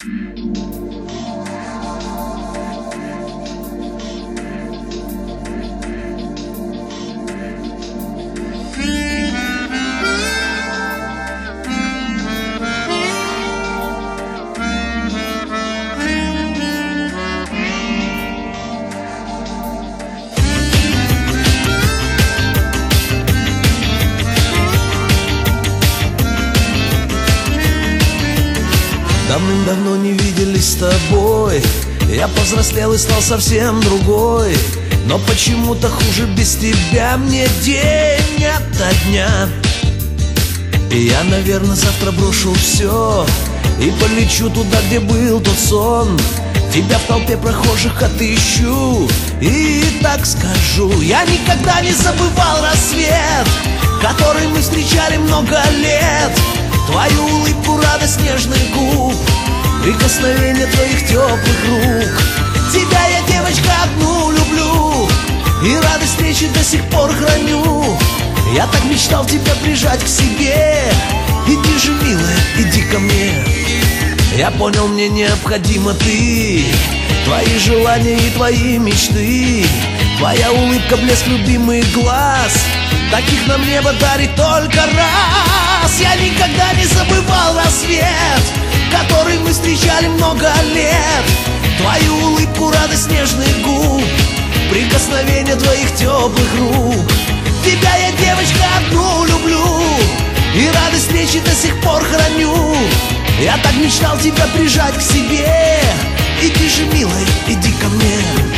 Давным-давно не виделись с тобой. Я повзрослел и стал совсем другой. Но почему-то хуже без тебя мне день ото дня. И я, наверное, завтра брошу все и полечу туда, где был тот сон. Тебя в толпе прохожих отыщу и так скажу: я никогда не забывал рассвет, который мы встречали много лет. Твою улыбку, радость нежных губ, прикосновение твоих теплых рук. Тебя я, девочка, одну люблю, и радость встречи до сих пор храню. Я так мечтал тебя прижать к себе. Иди же, милая, иди ко мне. Я понял, мне необходима ты, твои желания и твои мечты. Твоя улыбка, блеск любимых глаз, таких нам небо дарит только раз. Я никогда не забывал рассвет, который мы встречали много лет. Твою улыбку, радость нежных губ, прикосновение твоих теплых рук. Тебя я, девочка, одну люблю, и радость встречи до сих пор храню. Я так мечтал тебя прижать к себе. Иди же, милая, иди ко мне.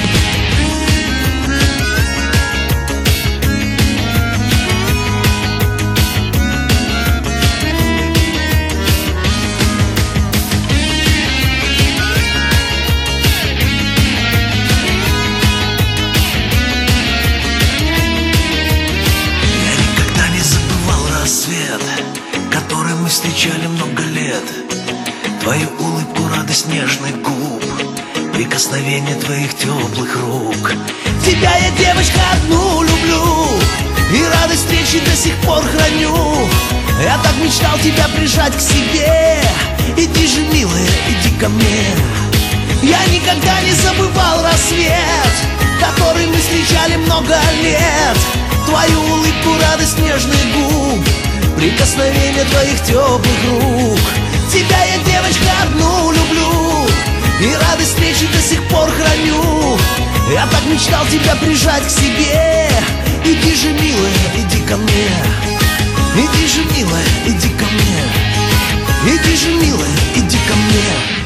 Который мы встречали много лет. Твою улыбку, радость нежных губ, прикосновение твоих теплых рук. Тебя я, девочка, одну люблю, и радость встречи до сих пор храню. Я так мечтал тебя прижать к себе. Иди же, милая, иди ко мне. Я никогда не забывал рассвет, который мы встречали много лет. Твою улыбку, радость нежных губ, прикосновение твоих теплых рук. Тебя я, девочка, одну люблю, и радость встречи до сих пор храню. Я так мечтал тебя прижать к себе. Иди же, милая, иди ко мне. Иди же, милая, иди ко мне. Иди же, милая, иди ко мне.